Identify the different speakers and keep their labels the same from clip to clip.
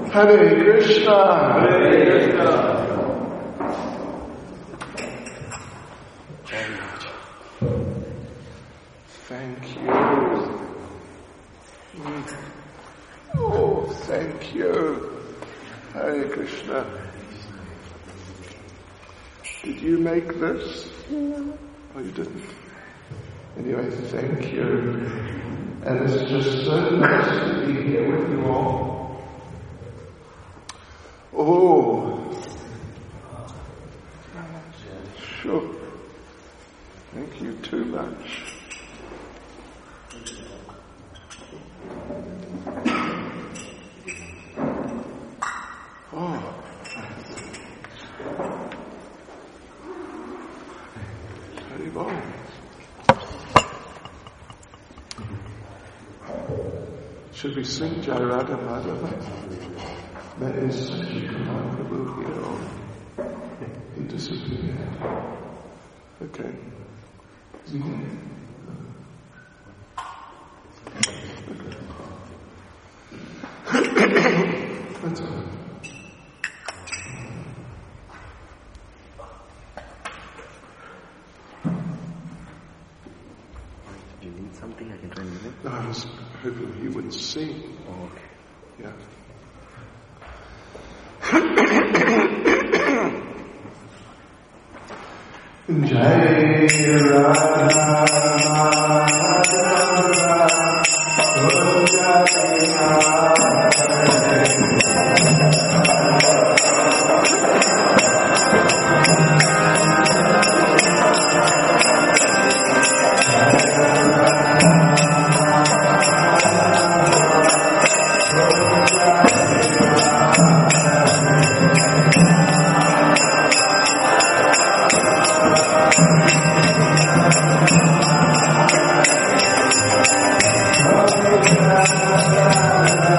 Speaker 1: Hare Krishna.
Speaker 2: Hare Krishna.
Speaker 1: Thank you. Oh, thank you. Hare Krishna. Did you make this? No. Oh, you didn't. Anyway, thank you. And it's just so nice to be here with you all. Oh, sure. Thank you too much. Oh. Very well. Should we sing Jai Radha Madhava? That is Sachikumar Prabhu here, or he disappeared. Okay. That's all.
Speaker 3: Do you need something? I can try and move it.
Speaker 1: No, I was hoping you would sing.
Speaker 3: Oh, okay.
Speaker 1: Yeah. Jai Radha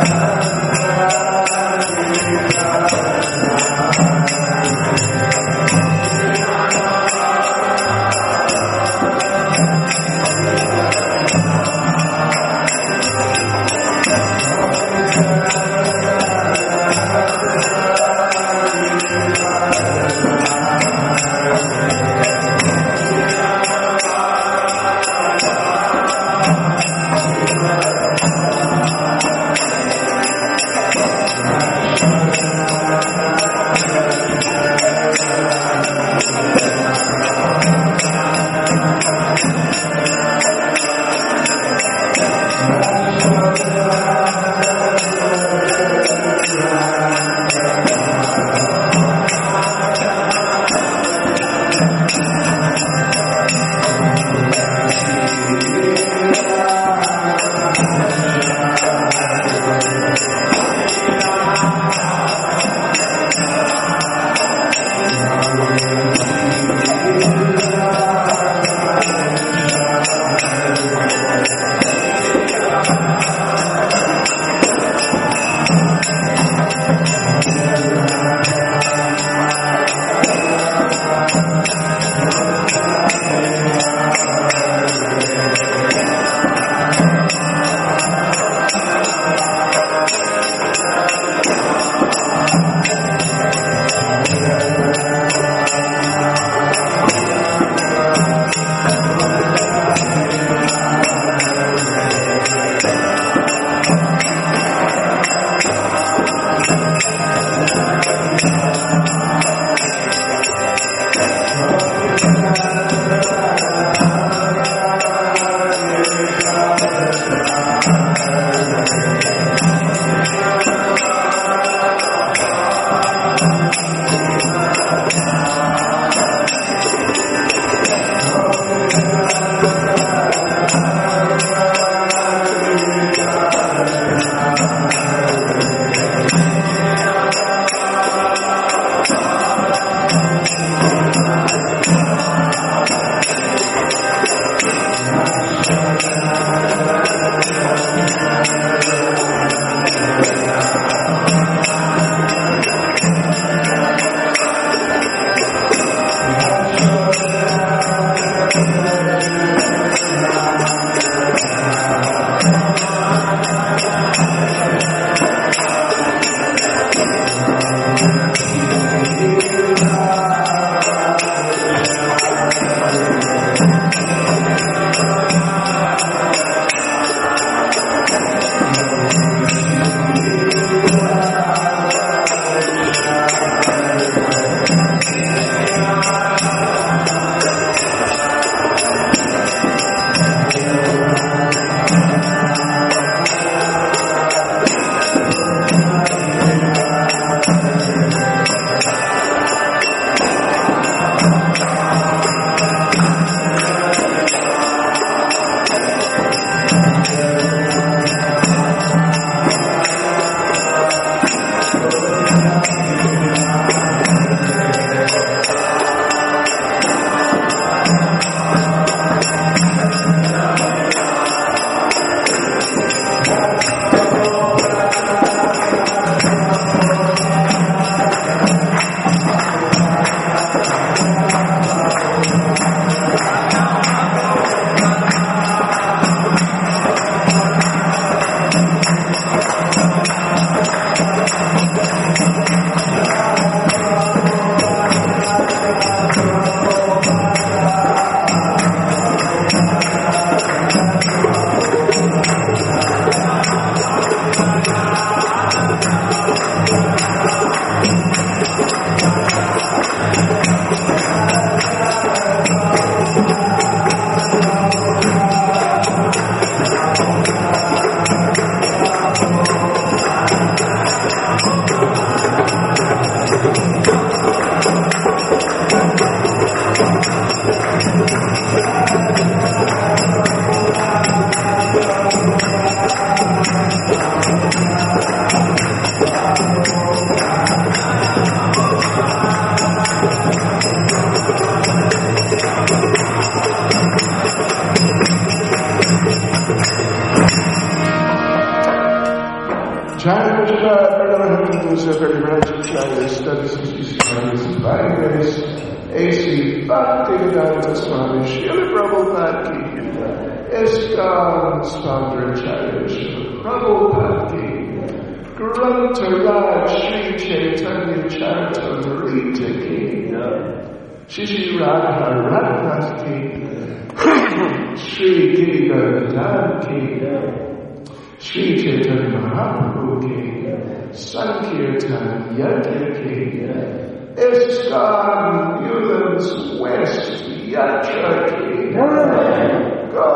Speaker 1: Jai Krishna, Pranamahan, who is a very righteous child, studies his stories by grace, A.C. Bhaktivedanta Swami, Srila Prabhupada Ki, ISKCON Spandracharya, Srila Prabhupada Ki, Grantharaj Sri Chaitanya Charitamrita Ki, Shri Radha Raghunath Ki, Shri Giridhar Ki, Shri Chaitanya Mahaprabhu Ki, Sankirtan Yajna Ki, ISKCON Newlands West Yatra Ki,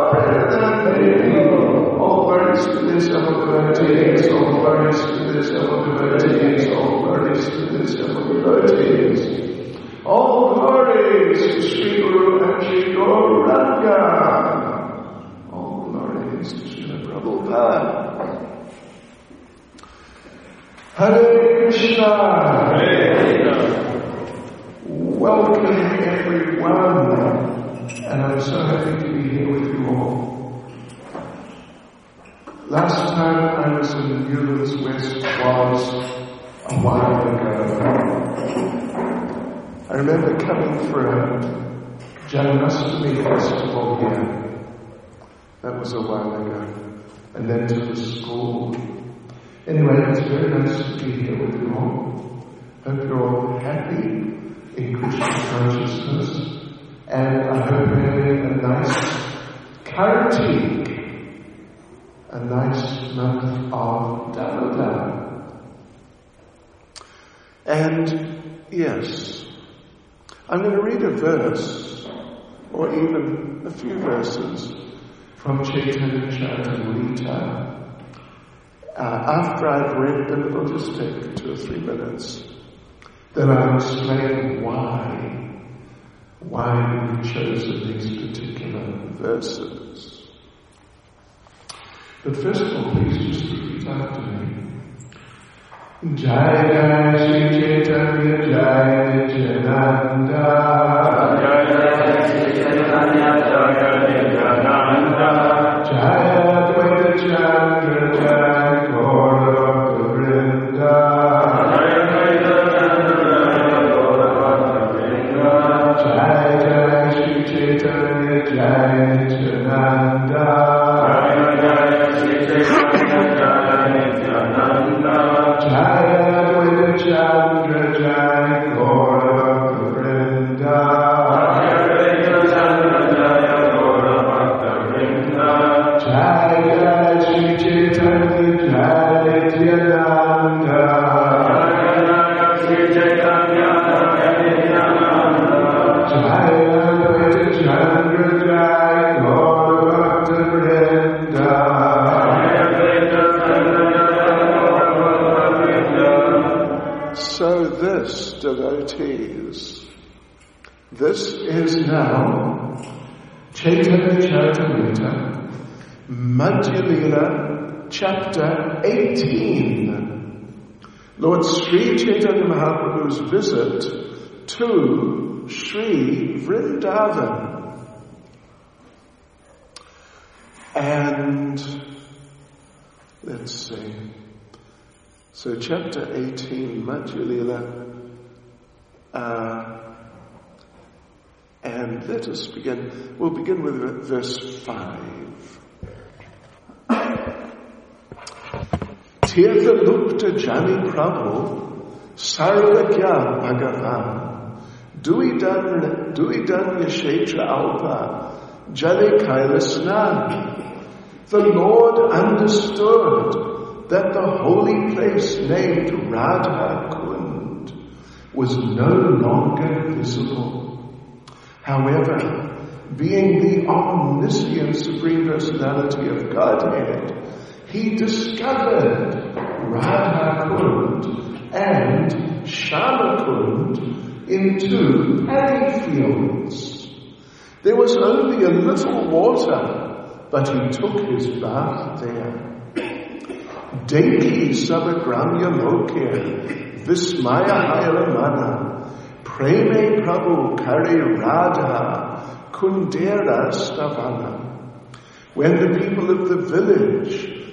Speaker 1: all glories to this, all devotees, all glories to this, all devotees, all glories to this, all devotees. All glories to Sri Guru and Sri Gauranga. All glories to Srila Prabhupada. Hare Krishna.
Speaker 2: Hare Krishna.
Speaker 1: Welcome everyone. And I'm so happy to be here with you all. Last time I was in Newlands West was a while ago. I remember coming for a Janmashtami festival here. That was a while ago. And then to the school. Anyway, it's very nice to be here with you all. Hope you're all happy in Krishna consciousness. And I hope you're having a nice Kartik, a nice month of Damodar. And yes, I'm going to read a verse, or even a few verses, from Chaitanya Charitamrita. After I've read them, it'll just take 2 or 3 minutes. Then I'll explain why we've chosen these particular verses. But first of all, please just repeat after me. Jai Jai Shri Chaitanya Jai Nityananda.
Speaker 2: Jai Jai Shri Chaitanya Jai Nityananda.
Speaker 1: Jai Advaita Chandra Jai Gaura Vrinda. Devotees, this is now Chaitanya Charitamrita, Madhya Lila, chapter 18. Lord Sri Chaitanya Mahaprabhu's visit to Sri Vrindavan. And let's see. So chapter 18, Madhya Lila. And let us begin. We'll begin with verse 5. Tirthalupta Jani Prabhu Sarvagya Bhagavan Duidan Yashetra Alpa Jali Kailasnan. The Lord understood that the holy place named Radha Kund was no longer visible. However, being the omniscient Supreme Personality of Godhead, he discovered Radha Kund and Shyama Kund in 2 paddy fields. There was only a little water, but he took his bath there. Deki Sabagramya Lokya Vismaya Hairamana Preme Prabhu Kari Radha Kundera Stavana. When the people of the village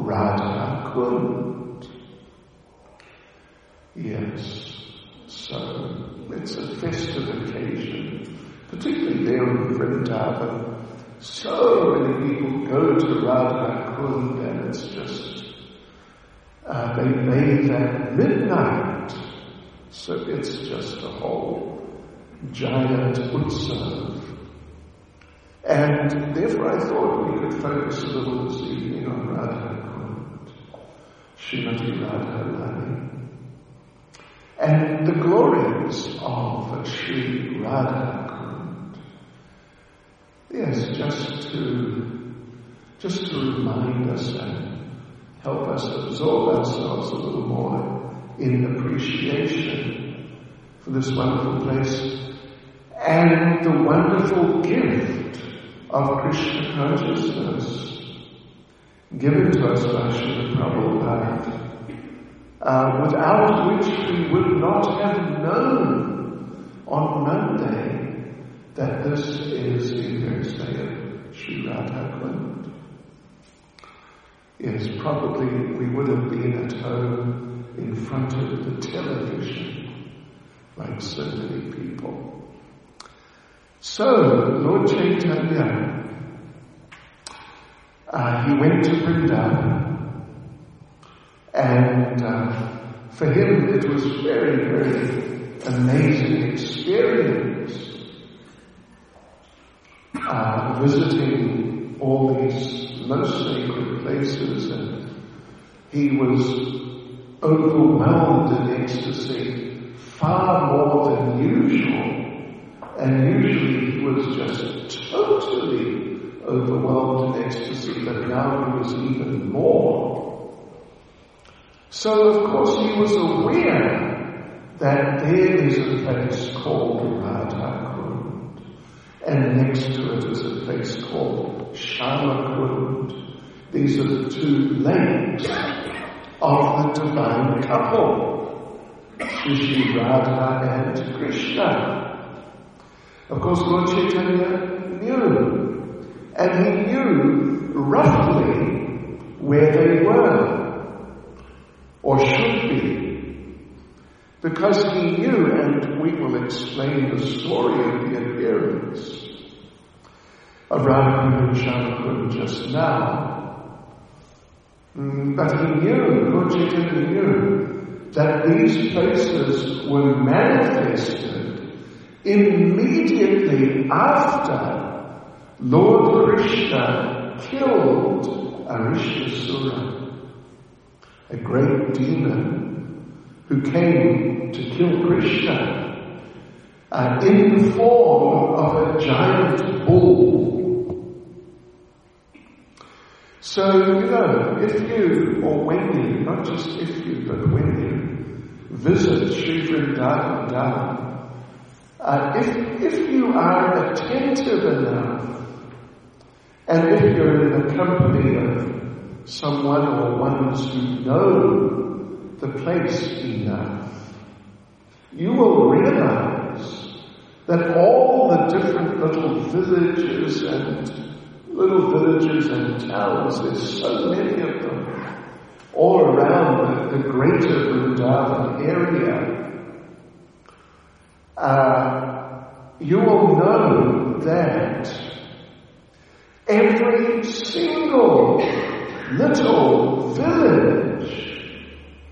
Speaker 1: Radha Kund. Yes, so it's a festive occasion, particularly there in Vrindavan. So many people go to Radha Kund and it's just, they bathe at midnight. So it's just a whole giant utsav. And therefore I thought we could focus a little this evening on Radha Kund, Srimati Radharani, and the glories of Sri Radha Kund. Yes, just to remind us and help us absorb ourselves a little more in appreciation for this wonderful place and the wonderful gift of Krishna consciousness given to us by Srila Prabhupada, without which we would not have known on Monday that this is the birthday of Sri Radha Kund. Yes, probably we would have been at home in front of the television, like so many people. So, Lord Chaitanya, he went to Vrindavan, and for him it was very, very amazing experience, visiting all these most sacred places, and he was overwhelmed in ecstasy far more than usual. And usually he was just totally overwhelmed in ecstasy, but now he was even more. So of course he was aware that there is a place called Radha Kund, and next to it is a place called Shyama Kund. These are the two lakes of the divine couple, Shri Radha and Krishna. Of course, Lord Chaitanya knew, and he knew roughly where they were, or should be, because he knew, and we will explain the story of the appearance of Radha and Shyama just now. But he knew, Lord Chaitanya knew, that these places were manifested immediately after Lord Krishna killed Arishasura, a great demon who came to kill Krishna in the form of a giant bull. So, if you, or when you, not just if you, but when you visit Sri Vrindavan Dham, if you are attentive enough, and if you're in the company of someone or ones who know the place enough, you will realize that all the different little villages and towns, there's so many of them, all around the greater Vrindavan area, you will know that every single little village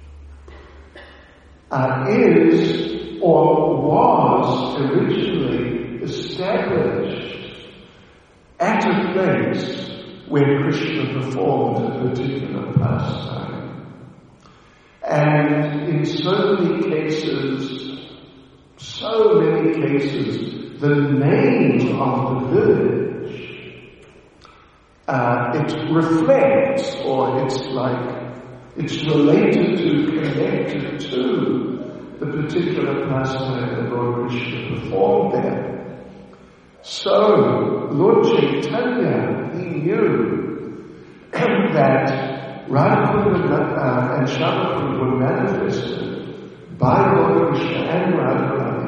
Speaker 1: is or was originally established at a place where Krishna performed a particular pastime. And in so many cases, the name of the village, it reflects, or it's related to, connected to the particular pastime that Lord Krishna performed there. So, Lord Chaitanya, he knew that Radha and Shyama were manifested by Lord Krishna and Radharani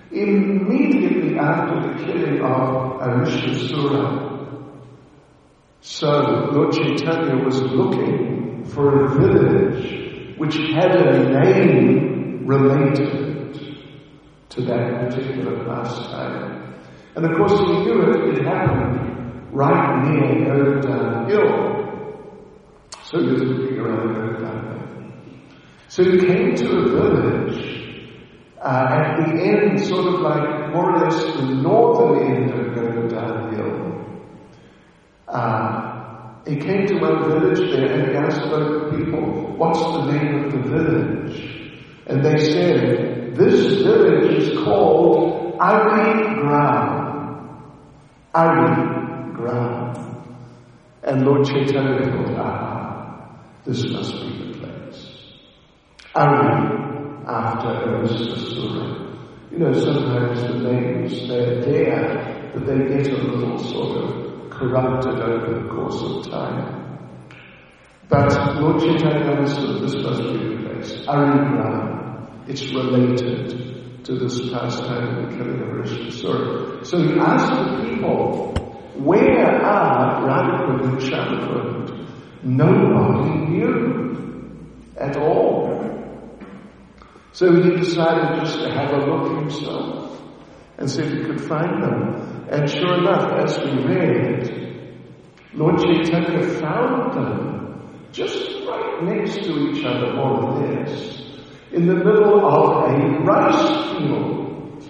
Speaker 1: immediately after the killing of Arishasura. So Lord Chaitanya was looking for a village which had a name related to that particular pastime. And of course he knew it happened right near Govardhan Hill. So he was looking around Govardhan. So he came to a village at the end, sort of like more or less the northern end of Govardhan Hill. He came to one village there and he asked local people, what's the name of the village? And they said, this village is called Arigram. Arigram. And Lord Chaitanya thought, this must be the place. Ari, after Arastasura. You know, sometimes the names, they're there, but they get a little sort of corrupted over the course of time. But Lord Chaitanya understood this must be the place. Arigram. It's related to this pastime of the killing of Arastasura. So he asked the people, where are Radha and Chamakund? Nobody knew at all. So he decided just to have a look himself and see if he could find them. And sure enough, as we read, Lord Chaitanya found them just right next to each other, more or less, in the middle of a rice field.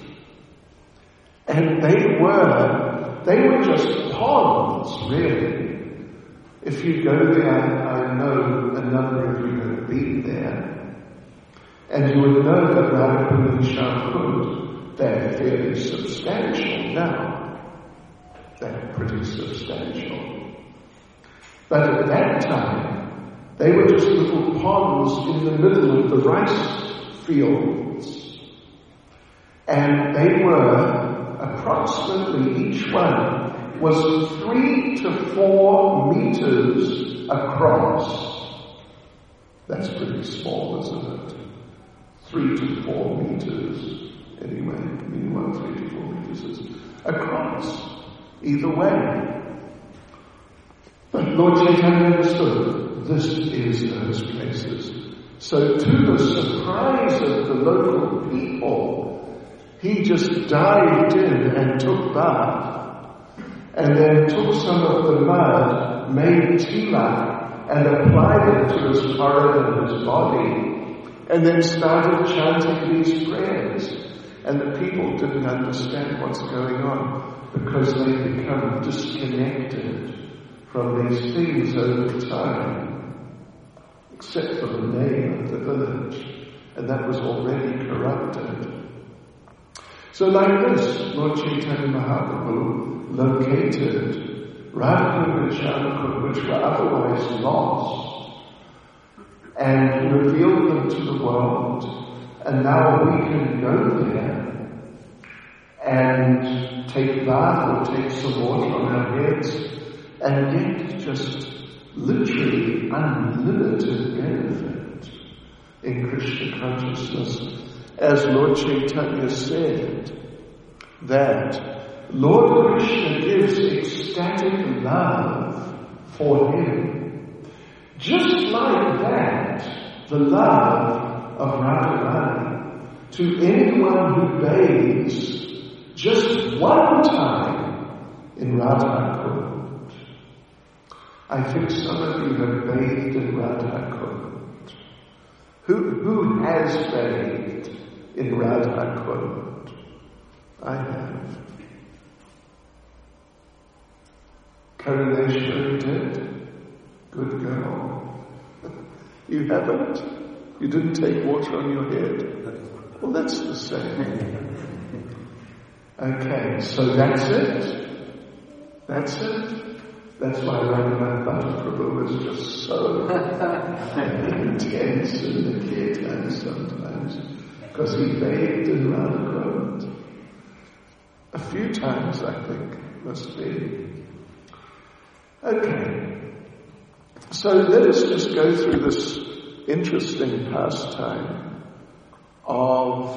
Speaker 1: And they were just ponds, really. If you go there, I know a number of you have been there. And you would know that Radhakund and Shyamkund, they're fairly substantial now. They're pretty substantial. But at that time, they were just little ponds in the middle of the rice fields. And they were approximately, each one was 3 to 4 meters across. That's pretty small, isn't it? 3 to 4 meters. Anyway, meanwhile, 3 to 4 meters is across. Either way. But Lord Chaitanya understood, this is those places. So to the surprise of the local people, he just dived in and took bath, and then took some of the mud, made tilak, and applied it to his forehead and his body, and then started chanting these prayers. And the people didn't understand what's going on, because they become disconnected from these things over time, except for the name of the village, and that was already corrupted. So like this, Lord Chaitanya Mahaprabhu located Radhakund and Shyamkund, which were otherwise lost, and revealed them to the world, and now we can go there and take bath or take some water on our heads and get just literally unlimited benefit in Krishna consciousness. As Lord Chaitanya said, that Lord Krishna gives ecstatic love for him. Just like that, the love of Radharani to anyone who bathes just one time in Radhakund. I think some of you have bathed in Radhakund. Who has bathed in Radhakund? I have. Karuneshwari did. Good girl. You haven't? You didn't take water on your head? Well, that's the same. Okay, so that's it. That's it. That's why Raghunath Bhatta was just so intense in the kirtan sometimes, because he bathed in Radhakund. A few times, I think, must be. Okay. So let us just go through this interesting pastime of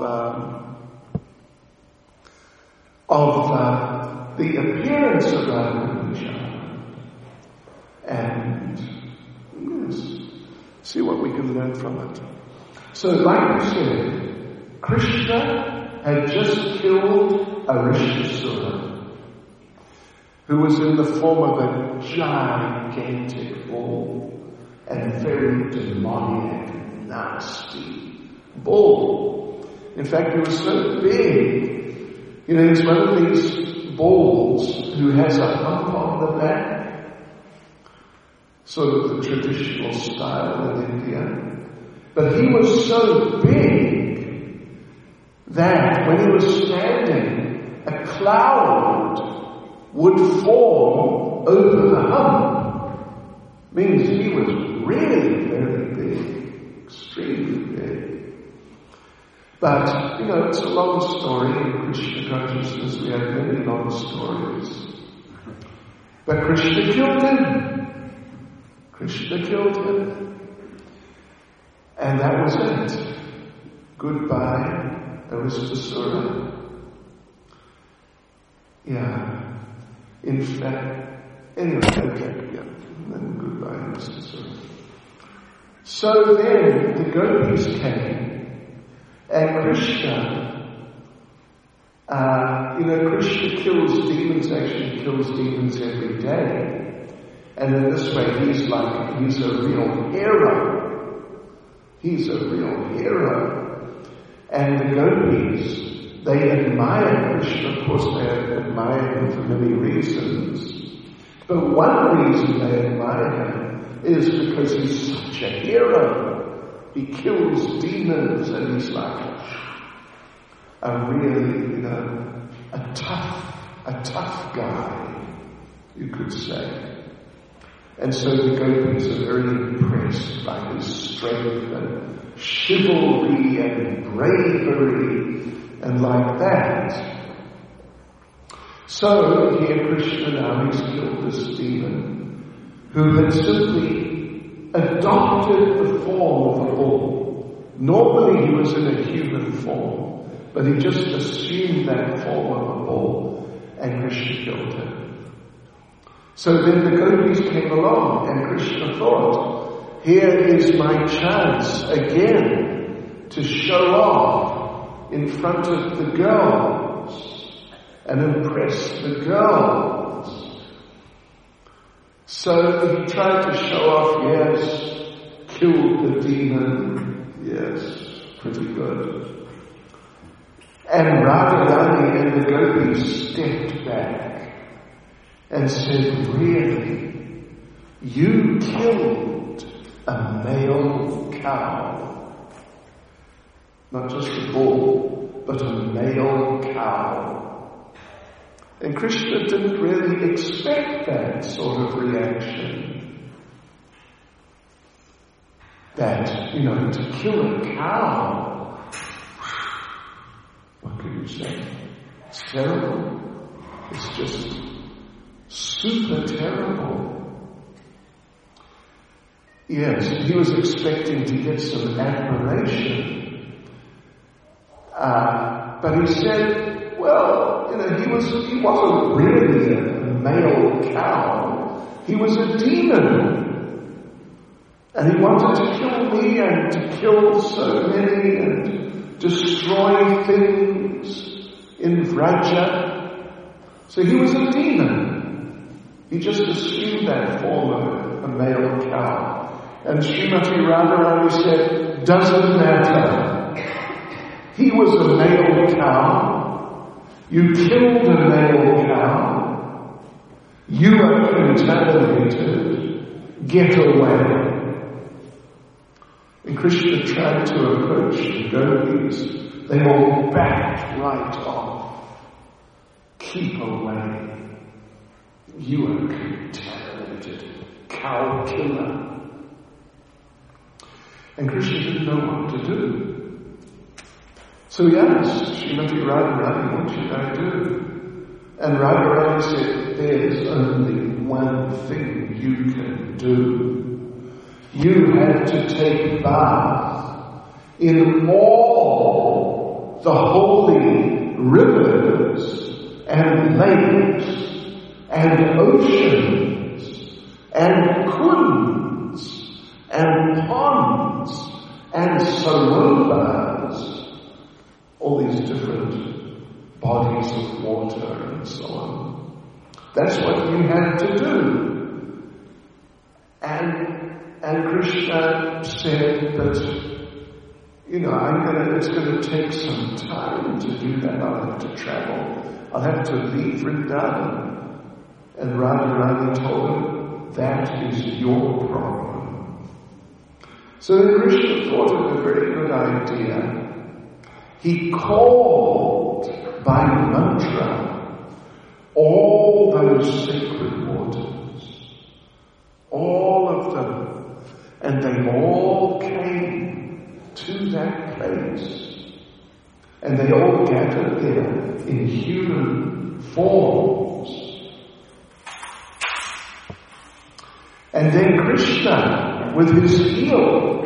Speaker 1: the appearance of Radha. and yes, see what we can learn from it. So like we said, Krishna had just killed Arishtasura, who was in the form of a gigantic bull and very demoniac, nasty bull. In fact, he was so big, he's one of these bulls who has a hump on the back, sort of the traditional style in India. But he was so big that when he was standing, a cloud would form over the hump. Means he was really very big, extremely big. But, it's a long story in Krishna consciousness. We have many long stories. But Krishna killed him. Krishna killed him. And that was it. Goodbye, Arishtasura. Yeah. In fact, anyway, okay, yeah. Then goodbye, Arishtasura. So then the gopis came, and Krishna, Krishna kills demons, actually kills demons every day. And in this way, he's a real hero. He's a real hero. And the gopis, they admire Krishna. Of course, they admire him for many reasons. But one reason they admire him is because he's such a hero. He kills demons and he's like a really, a tough guy, you could say. And so the gopis are very impressed by his strength and chivalry and bravery and like that. So here Krishna now has killed this demon who had simply adopted the form of a bull. Normally he was in a human form, but he just assumed that form of a bull, and Krishna killed him. So then the gopis came along, and Krishna thought, here is my chance again to show off in front of the girls and impress the girls. So he tried to show off, yes, killed the demon, yes, pretty good. And Radharani and the gopis stepped back and said, really, you killed a male cow. Not just a bull, but a male cow. And Krishna didn't really expect that sort of reaction. That, to kill a cow, what can you say? It's terrible. It's just super terrible. Yes, he was expecting to get some admiration. But he said, well, he wasn't really a male cow. He was a demon. And he wanted to kill me and to kill so many and destroy things in Vraja. So he was a demon. He just assumed that form of a male cow. And Srimati Radharani said, doesn't matter. He was a male cow. You killed a male cow. You are contaminated. Get away. And Krishna tried to approach the gopis. They all backed right off. Keep away. You are contaminated. Cow killer. And Krishna didn't know what to do. So he asked Srimati Radharani, what should I do? And Radharani said, there's only one thing you can do. You have to take bath in all the holy rivers and lakes and oceans and kunds and ponds and sarobas, all these different bodies of water and so on. That's what you had to do. And Krishna said that, it's going to take some time to do that. I'll have to travel. I'll have to leave Vrindavan. And Radharani told him, that is your problem. So then Krishna thought of a very good idea. He called by mantra all those sacred waters, all of them, and they all came to that place, and they all gathered there in human forms. And then Krishna, with his heel,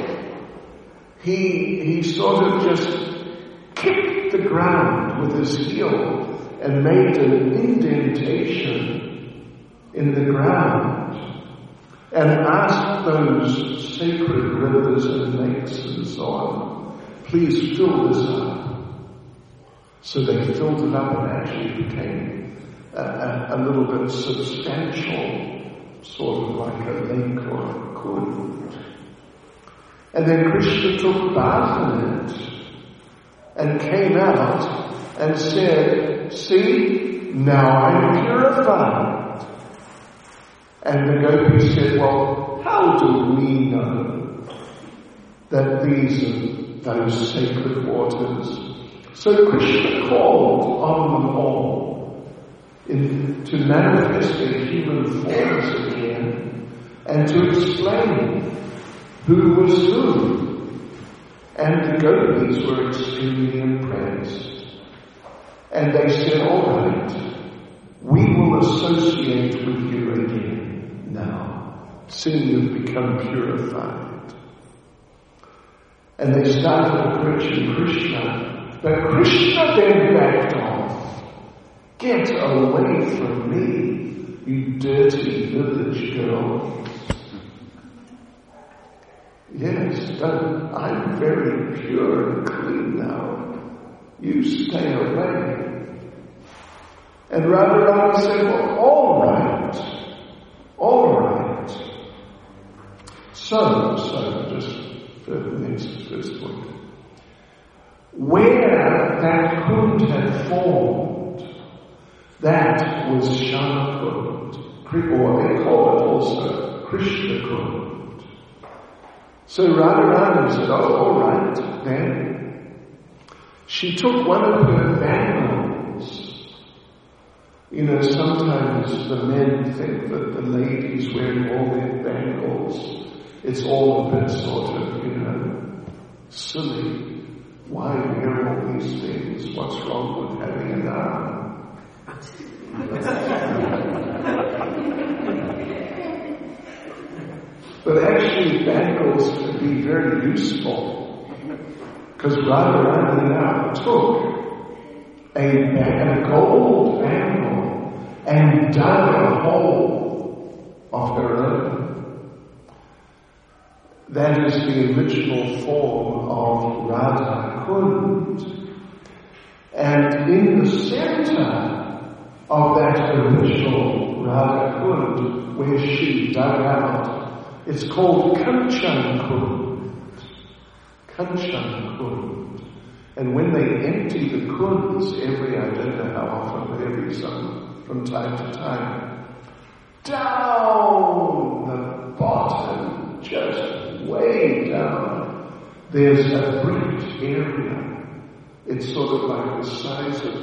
Speaker 1: he sort of just kicked the ground with his heel and made an indentation in the ground and asked those sacred rivers and lakes and so on, please fill this up. So they filled it up and actually became a little bit substantial, sort of like a lake or a kund. And then Krishna took bath in it and came out and said, see, now I'm purified. And the gopis said, well, how do we know that these are those sacred waters? So Krishna called on them all to manifest their human forms again and to explain who was who. And the gopis were extremely impressed. And they said, all right, we will associate with you again now, seeing you've become purified. And they started approaching Krishna. But Krishna then backed off. Get away from me, you dirty village girls. Yes, I'm very pure and clean now. You stay away. And Radharani said, well, all right. So, just for the next first point. Where that kund had formed, that was Shama Kund, or they call it also Krishna Kund. So Radharani said, oh, all right, then. She took one of her bangles. Sometimes the men think that the ladies wearing all their bangles, it's all a bit sort of, silly. Why wear all these things? What's wrong with having an arm? But actually bangles can be very useful, because Radharani now took a gold bangle and dug a hole of her own. That is the original form of Radha Kund. And in the center of that original Radha Kund, where she dug out, it's called Kanchan Kund. Kanchan Kund. And when they empty the kunds I don't know how often, but from time to time, down the bottom, just way down, there's a bricked area. It's sort of like the size of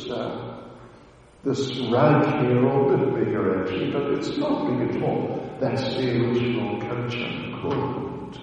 Speaker 1: this rug here, or a bit bigger actually, but it's not big at all. That's the original Kanchan Kund.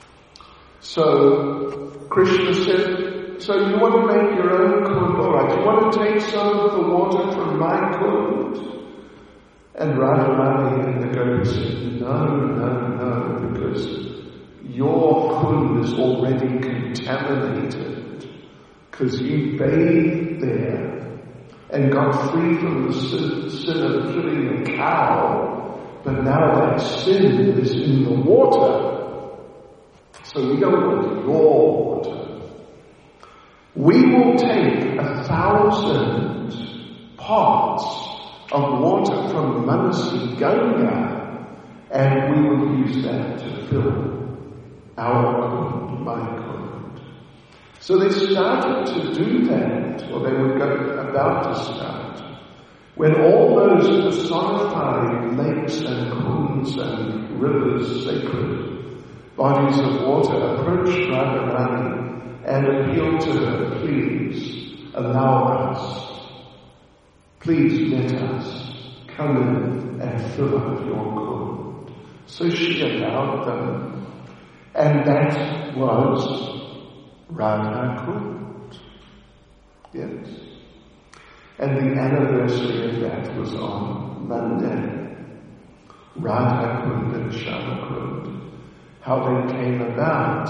Speaker 1: So Krishna said, so you want to make your own kund? All right, you want to take some of the water from my kund? And Radharani and the gopis said, no, because your kund is already contaminated, because you bathed there and got free from the sin of killing a cow but now that sin is in the water, so we don't want your water. We will take 1,000 parts of water from Manasi Ganga, and we will use that to fill our kund, my kund. So they started to do that, or they were about to start, when all those personified lakes and kunds and rivers, sacred bodies of water, approached Radharani and appealed to her, please allow us, please let us come in and fill up your kund. So she allowed them, and that was Radha Kund. Yes. And the anniversary of that was on Monday. Radha Kund and Shama Kund, how they came about.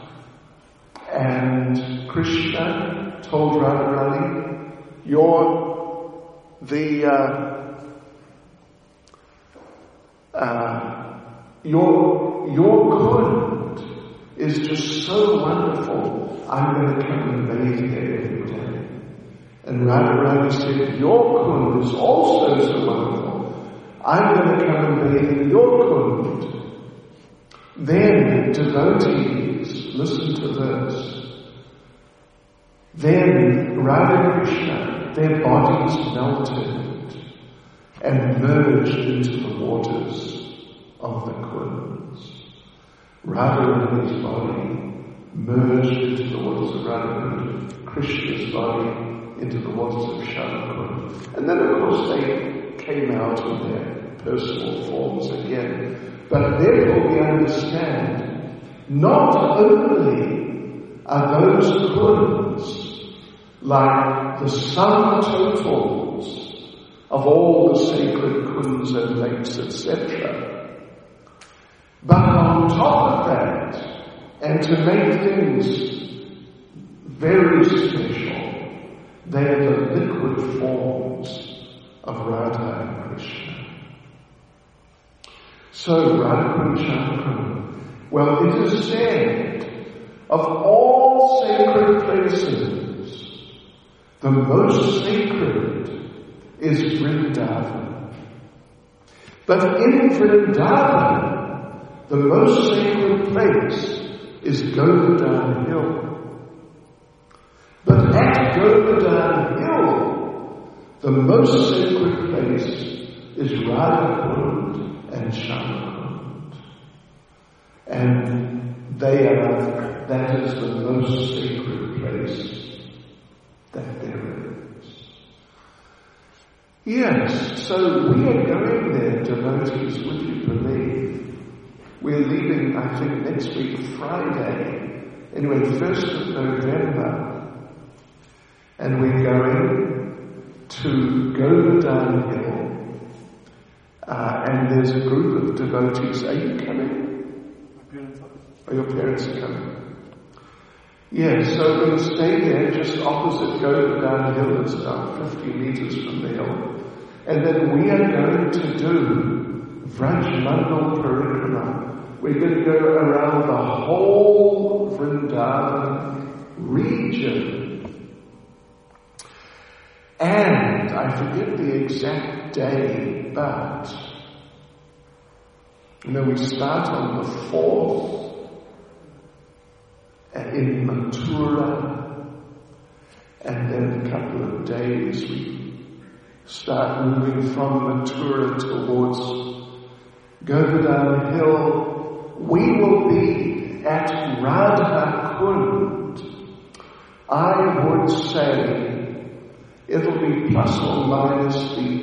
Speaker 1: And Krishna told Radharani, your kund is just so wonderful, I'm going to come and bathe there every day. And Radharani said, your kund is also so wonderful, I'm going to come and bathe in your kund. Then devotees, listen to this, then Radha and Krishna, their bodies melted and merged into the waters of the kunds. Radharani's body merged into the waters of Radha, Krishna's body into the waters of Shama. And then of course they came out in their personal forms again. But therefore we understand, not only are those kunds like the sum totals of all the sacred kunds and lakes, etc., but on top of that, and to make things very special, they are the liquid forms of Radha and Krishna. So Radha and Shama, well, it is said, of all sacred places, the most sacred is Vrindavan. But in Vrindavan, the most sacred place is Govardhan Hill. But at Govardhan Hill, the most sacred place is Radha Kund and Shama Kund. And that is the most sacred place that there is. Yes, so we are going there, devotees, would you believe? We're leaving, I think, next week, Friday. Anyway, 1st of November. And we're going to Govardhan Hill. And there's a group of devotees. Are you coming? Or your parents are coming? Yeah, so we're going to stay there just opposite Govardhan Hill. It's about 50 meters from the hill. And then we are going to do Vrajmandal Parikrama. We're going to go around the whole Vrindavan region. And I forget the exact day, but we start on the 4th in Mathura, and then a couple of days we start moving from Mathura towards Govardhan Hill. We will be at Radha Kund. I would say it'll be plus or minus the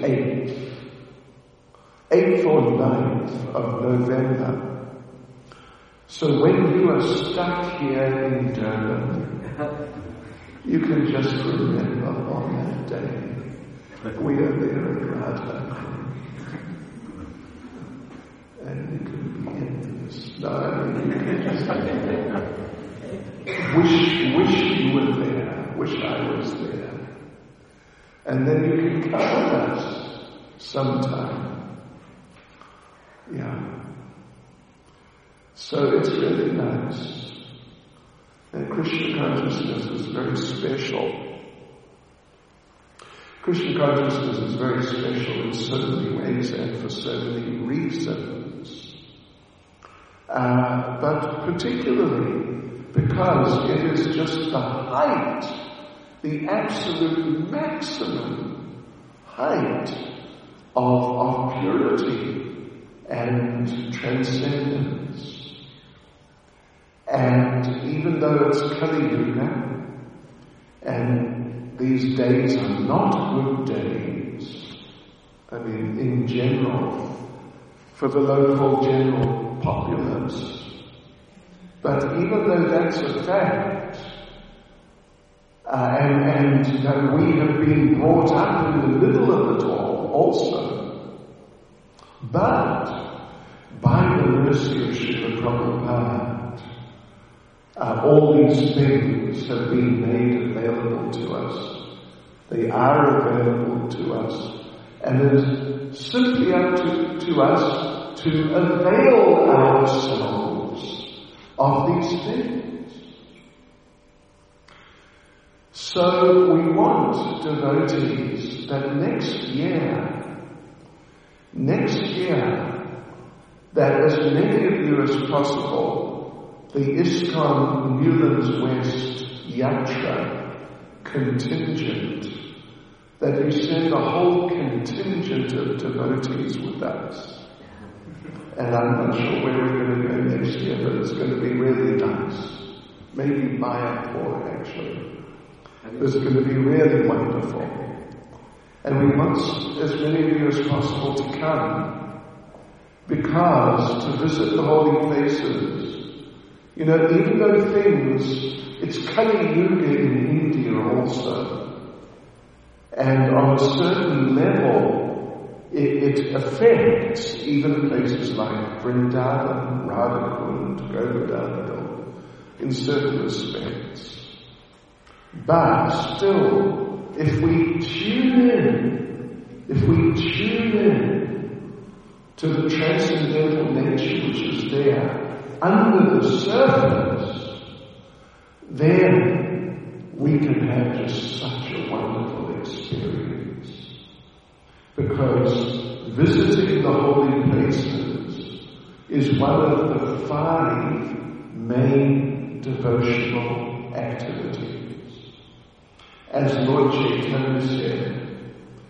Speaker 1: 8th or 9th of November. So when you are stuck here in Durban, you can just remember on that day, we are there at Radha Kund. And you can be envious. No, I mean, you can just wish you were there, wish I was there. And then you can come with us sometime Yeah. So it's really nice. And Krishna consciousness is very special. Krishna consciousness is very special in so many ways and for so many reasons. But particularly because it is just the height, the absolute maximum height of purity and transcendence. And even though it's Kali Yuga, and these days are not good days, I mean in general, for the local general populace, but even though that's a fact, and we have been brought up in the middle of it all also, but by the mercy of Srila Prabhupada, all these things have been made available to us. They are available to us. And it is simply up to us to avail ourselves of these things. So we want devotees that next year, that as many of you as possible, the ISKCON Newlands West Yatra contingent, that you send a whole contingent of devotees with us. And I'm not sure where we're going to go next year, but it's going to be really nice. Maybe Mayapur, actually. It's going to be really wonderful. And we want as many of you as possible to come, because to visit the holy places, even though it's Kali Yuga in India also, and on a certain level, it affects even places like Vrindavan, Radhakund, Govardhan, in certain respects. But still, if we tune in to the transcendental nature which is there under the surface, then we can have just such a wonderful experience. Because visiting the holy places is one of the 5 main devotional activities. As Lord Chaitanya said,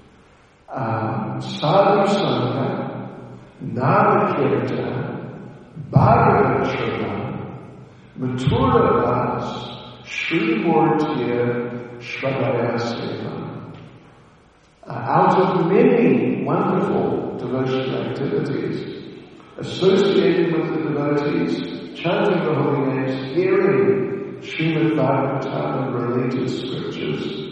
Speaker 1: Sadhu Sangha, Nama Kirtan, Bhagavad Shravan, Mathura Das, Sri Murtiya, Shravaya Seva. Out of many wonderful devotional activities associated with the devotees, chanting the holy names, hearing Srimad Bhagavatam and related scriptures,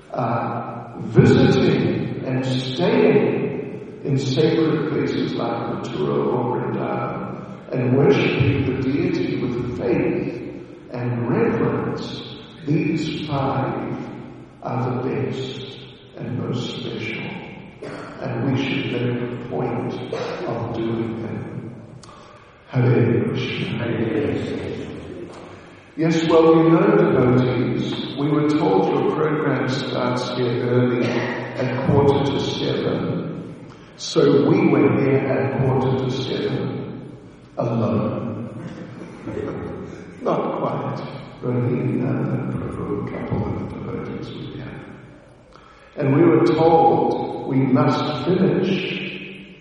Speaker 1: visiting and staying in sacred places like Mathura or Vrindavan, and worshipping the deity with faith and reverence. These 5 are the best and most special, and we should make a point of doing them. Hare Krishna. Hare Krishna. Yes, well, devotees, we were told your program starts here early at 6:45. So we were here at 6:45, alone. Not quite, but a couple of devotees were here. And we were told we must finish.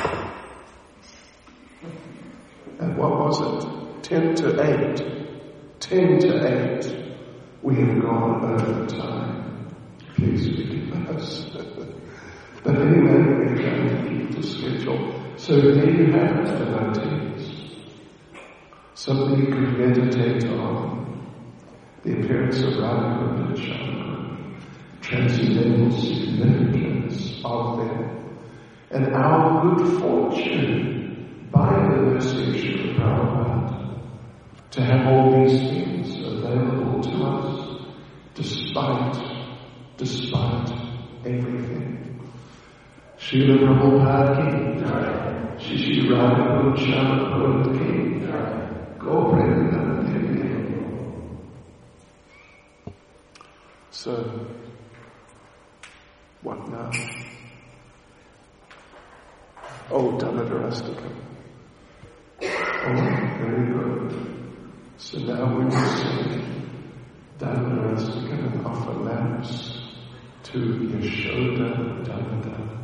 Speaker 1: And what was it? 10 to 8. 10 to 8. We have gone over time. Please forgive us. But anyway, we're going to keep the schedule. So there you have it, devotees. Something you could meditate on. The appearance of Radha and Shankar, transcendental significance of them, and our good fortune by the mercy of Srila Prabhupada to have all these things available to us despite everything. Srila Prabhupada ki jai. Shishi Radha Shabbat Go Prenanandiri. So, what now? Oh, Damodarastakam. Oh, very good. So now we will sing Damodarastakam and offer lamps to Yashoda Damodar.